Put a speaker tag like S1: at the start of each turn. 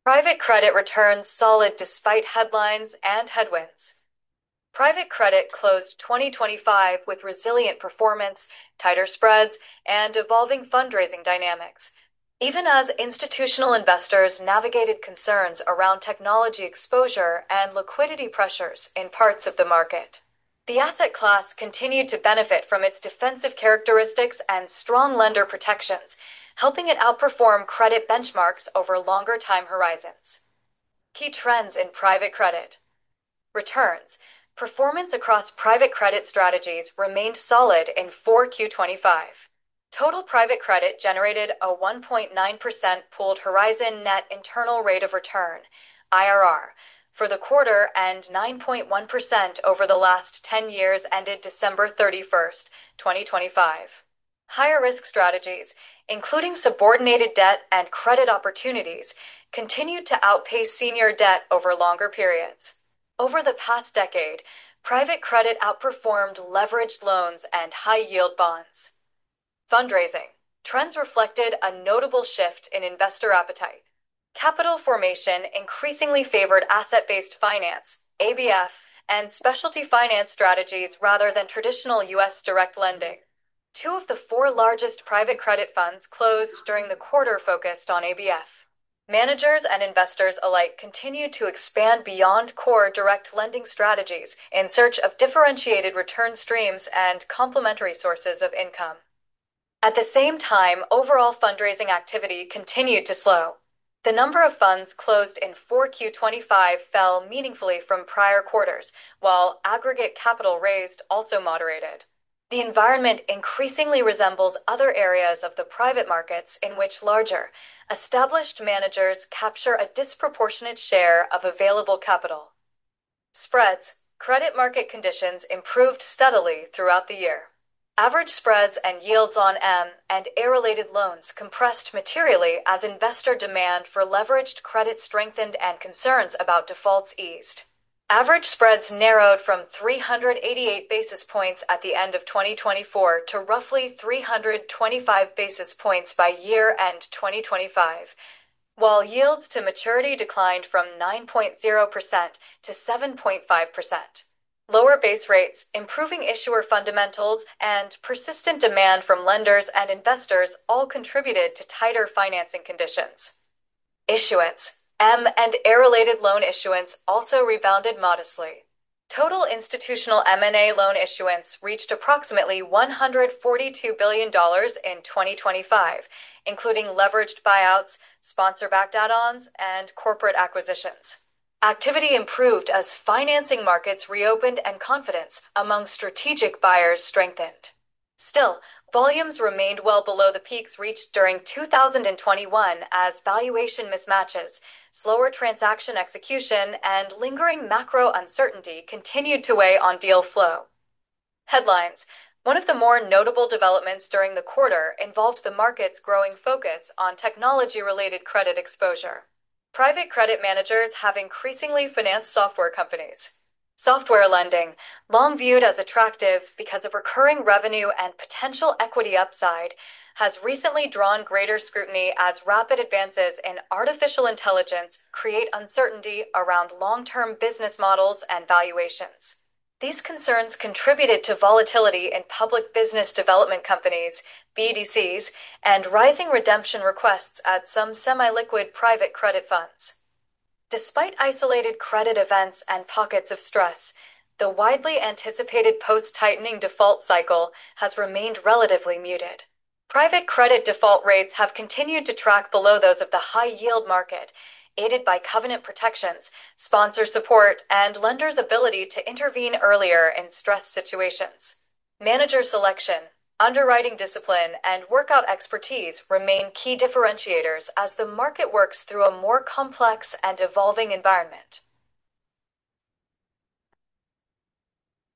S1: Private credit returns solid despite headlines and headwinds. Private credit closed 2025 with resilient performance, tighter spreads, and evolving fundraising dynamics. Even as institutional investors navigated concerns around technology exposure and liquidity pressures in parts of the market. The asset class continued to benefit from its defensive characteristics and strong lender protections, helping it outperform credit benchmarks over longer time horizons. Key trends in private credit. Returns. Performance across private credit strategies remained solid in 4Q25. Total private credit generated a 1.9% pooled horizon net internal rate of return, IRR, for the quarter and 9.1% over the last 10 years ended December 31st, 2025. Higher risk strategies, including subordinated debt and credit opportunities, continued to outpace senior debt over longer periods. Over the past decade, private credit outperformed leveraged loans and high-yield bonds. Fundraising. Trends reflected a notable shift in investor appetite. Capital formation increasingly favored asset-based finance, ABF, and specialty finance strategies rather than traditional U.S. direct lending. Two of the four largest private credit funds closed during the quarter focused on ABF. Managers and investors alike continue to expand beyond core direct lending strategies in search of differentiated return streams and complementary sources of income. At the same time, overall fundraising activity continued to slow. The number of funds closed in 4Q25 fell meaningfully from prior quarters, while aggregate capital raised also moderated. The environment increasingly resembles other areas of the private markets in which larger, established managers capture a disproportionate share of available capital. Spreads. Credit market conditions improved steadily throughout the year. Average spreads and yields on M and A-related loans compressed materially as investor demand for leveraged credit strengthened and concerns about defaults eased. Average spreads narrowed from 388 basis points at the end of 2024 to roughly 325 basis points by year-end 2025, while yields to maturity declined from 9.0% to 7.5%. Lower base rates, improving issuer fundamentals, and persistent demand from lenders and investors all contributed to tighter financing conditions. Issuance. M and A-related loan issuance also rebounded modestly. Total institutional M&A loan issuance reached approximately $142 billion in 2025, including leveraged buyouts, sponsor-backed add-ons, and corporate acquisitions. Activity improved as financing markets reopened and confidence among strategic buyers strengthened. Still, volumes remained well below the peaks reached during 2021 as valuation mismatches, slower transaction execution, and lingering macro uncertainty continued to weigh on deal flow. Headlines. One of the more notable developments during the quarter involved the market's growing focus on technology-related credit exposure. Private credit managers have increasingly financed software companies. Software lending, long viewed as attractive because of recurring revenue and potential equity upside, has recently drawn greater scrutiny as rapid advances in artificial intelligence create uncertainty around long-term business models and valuations. These concerns contributed to volatility in public business development companies, BDCs, and rising redemption requests at some semi-liquid private credit funds. Despite isolated credit events and pockets of stress, the widely anticipated post-tightening default cycle has remained relatively muted. Private credit default rates have continued to track below those of the high-yield market, aided by covenant protections, sponsor support, and lenders' ability to intervene earlier in stress situations. Manager selection, underwriting discipline, and workout expertise remain key differentiators as the market works through a more complex and evolving environment.